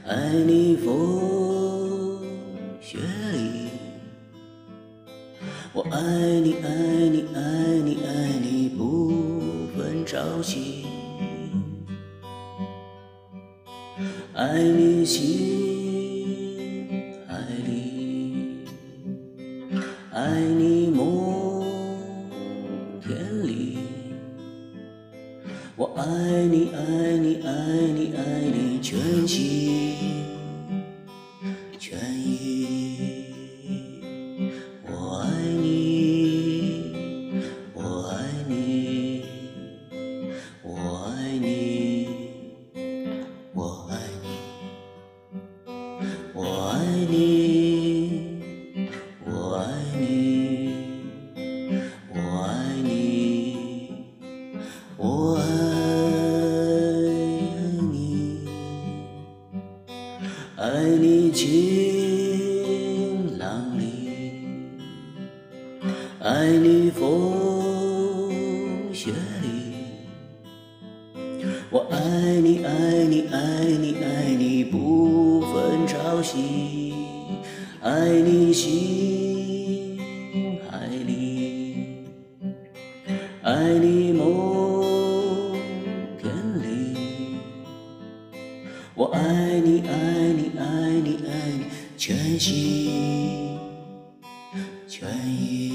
爱你风雪里，我爱你爱你爱你爱你不分朝夕，爱你心海里，爱你梦田里，我爱你爱你爱你爱你全心全意，我爱你我爱你我爱你我爱你我爱你我爱你我爱你我爱你，爱你晴朗里，爱你风雪里，我爱你爱你爱你爱你不分朝夕，爱你心海里，爱你梦田里，我爱你爱你爱你爱你全心全意。